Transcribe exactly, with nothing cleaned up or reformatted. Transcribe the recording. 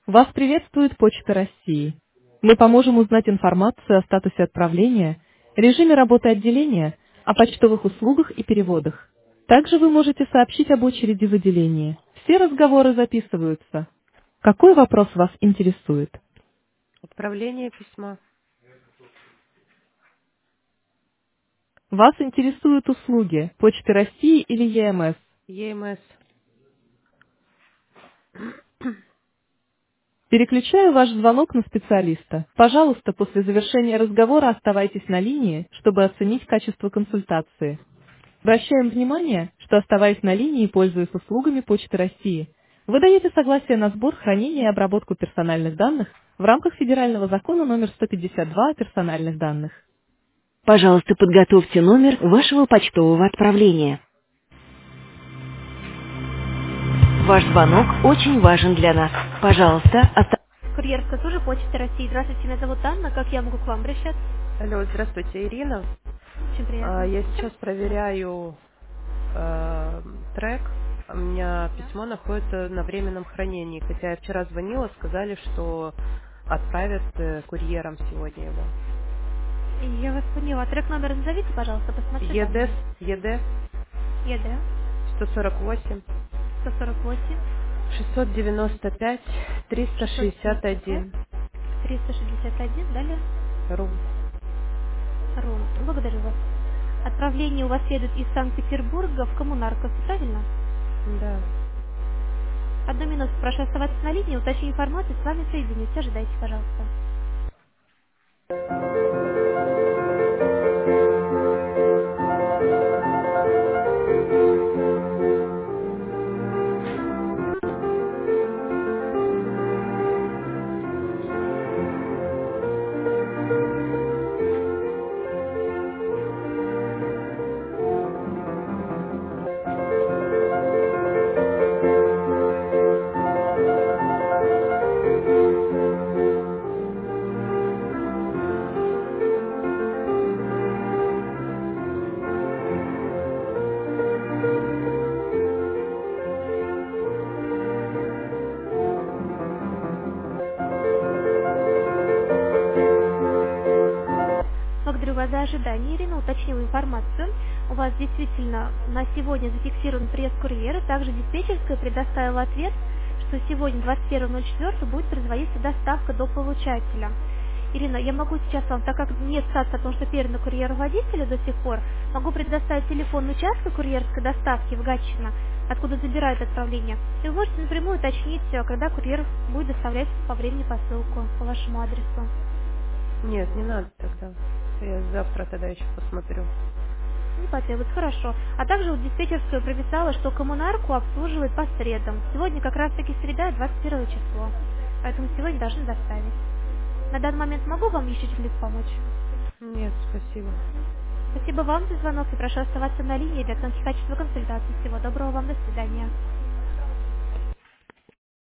Вас приветствует Почта России. Мы поможем узнать информацию о статусе отправления, режиме работы отделения, о почтовых услугах и переводах. Также вы можете сообщить об очереди в отделении. Все разговоры записываются. Какой вопрос вас интересует? Отправление письма. Вас интересуют услуги Почты России или ЕМС? ЕМС. Переключаю ваш звонок на специалиста. Пожалуйста, после завершения разговора оставайтесь на линии, чтобы оценить качество консультации. Обращаем внимание, что, оставаясь на линии и пользуясь услугами Почты России, вы даете согласие на сбор, хранение и обработку персональных данных в рамках федерального закона номер сто пятьдесят два о персональных данных. Пожалуйста, подготовьте номер вашего почтового отправления. Ваш звонок очень важен для нас. Пожалуйста, оставайтесь. Курьерская служба Почты России. Здравствуйте, меня зовут Анна. Как я могу к вам обращаться? Алло, здравствуйте, Ирина. Очень А, приятно. Я сейчас проверяю э, трек. У меня письмо находится на временном хранении. Хотя я вчера звонила, сказали, что отправят э, курьером сегодня его. Я вас поняла. Трек номер назовите, пожалуйста, посмотрю ЕД, данные. ЕД ЕД сто сорок восемь сто сорок восемь шестьсот девяносто пять триста шестьсот шестьдесят девяносто пять один. триста шестьдесят один. Далее. Ру. Рум. Благодарю вас. Отправление у вас следует из Санкт-Петербурга в Коммунарков, правильно? Да. Одну минуту, прошу оставаться на линии, уточню информацию, с вами соединюсь. Ожидайте, пожалуйста. Благодарю вас за ожидание, Ирина. Уточнила информацию. У вас действительно на сегодня зафиксирован приезд курьера. Также диспетчерская предоставила ответ, что сегодня, двадцать первого ноль четвёртого, будет производиться доставка до получателя. Ирина, я могу сейчас вам, так как нет статуса о том, что передано курьеру водителю до сих пор, могу предоставить телефон участка курьерской доставки в Гатчино, откуда забирают отправление. И вы можете напрямую уточнить, э, когда курьер будет доставлять по времени посылку по вашему адресу. Нет, не надо тогда. Я завтра тогда еще посмотрю. Не потребуется, хорошо. А также вот диспетчерская прописала, что коммунарку обслуживает по средам. Сегодня как раз таки среда, двадцать первое число. Поэтому сегодня должны доставить. На данный момент могу вам еще чем-либо помочь? Нет, спасибо. Спасибо вам за звонок и прошу оставаться на линии для оценки качества консультации. Всего доброго вам, до свидания.